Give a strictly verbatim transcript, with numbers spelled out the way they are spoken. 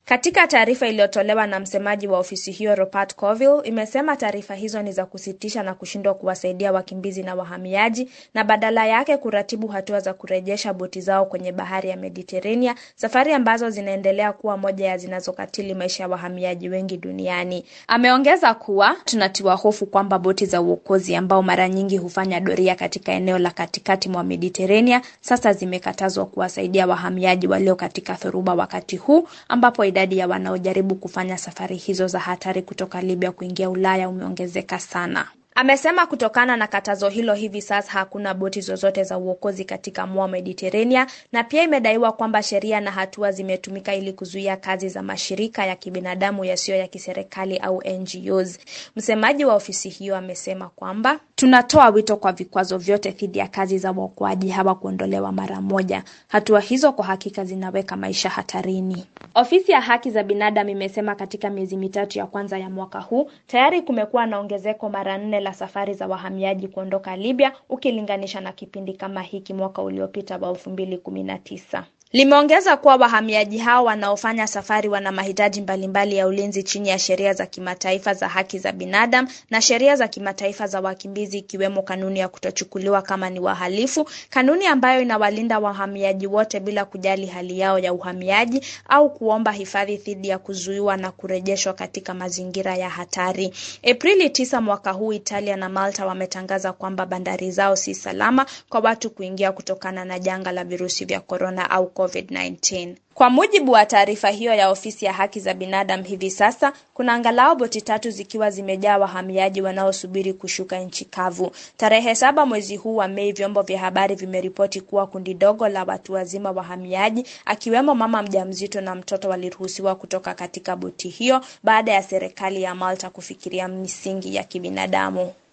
Katika taarifa iliyotolewa na msemaji wa ofisi hiyo Rupert Colville, imesema taarifa hizo ni za kusitisha na kushindwa kuwasaidia wakimbizi na wahamiaji na badala yake kuratibu hatua za kurejesha boti zao kwenye bahari ya Mediterania, safari ambazo zinaendelea kuwa moja ya zinazokatili maisha ya wahamiaji wengi duniani. Ameongeza kuwa tunatiwa hofu kwamba boti za uokozi ambao mara nyingi hufanya doria katika eneo la katikati mwa Mediterania sasa zimekatazwa kuwasaidia wahamiaji walio katika dhoruba wakati huu ambapo idadi ya wanaojaribu kufanya safari hizo za hatari kutoka Libya kuingia Ulaya umeongezeka sana. Amesema kutokana na katazo hilo hivi sasa hakuna boti zozote za uokozi katika mwa Mediterania, na pia imedaiwa kwamba sheria na hatua zimetumika ili kuzuia kazi za mashirika ya kibinadamu yasiyo ya kiserikali au N G Os. Msemaji wa ofisi hiyo amesema kwamba tunatoa wito kwa vikwazo vyote dhidi ya kazi za uokoaji hawa kuondolewa mara moja. Hatua hizo kwa hakika zinaweka maisha hatarini. Ofisi ya haki za binadamu imesema katika miezi mitatu ya kwanza ya mwaka huu tayari kumekuwa na ongezeko mara nne la safari za wahamiaji kuondoka Libya ukilinganisha na kipindi kama hiki mwaka uliopita wa elfu mbili kumi na tisa. Limeongeza kuwa wahamiaji hao wanaofanya safari wana mahitaji mbalimbali ya ulinzi chini ya sheria za kimataifa za haki za binadamu na sheria za kimataifa za wakimbizi, ikiwemo kanuni ya kutochukuliwa kama ni wahalifu, kanuni ambayo inawalinda wahamiaji wote bila kujali hali yao ya uhamiaji au kuomba hifadhi dhidi ya kuzuiwa na kurejeshwa katika mazingira ya hatari. Aprili tisa mwaka huu Italia na Malta wametangaza kwamba bandari zao si salama kwa watu kuingia kutokana na janga la virusi vya corona au COVID nineteen. Kwa mujibu wa taarifa hiyo ya ofisi ya haki za binadamu, hivi sasa kuna angalau boti tatu zikiwa zimejaa wahamiaji wanaosubiri kushuka nchi kavu. Tarehe saba mwezi huu wa Mei, vyombo vya habari vimeripoti kuwa kundi dogo la watu wazima wahamiaji akiwemo mama mjamzito na mtoto waliruhusiwa kutoka katika boti hiyo baada ya serikali ya Malta kufikiria misingi ya kibinadamu.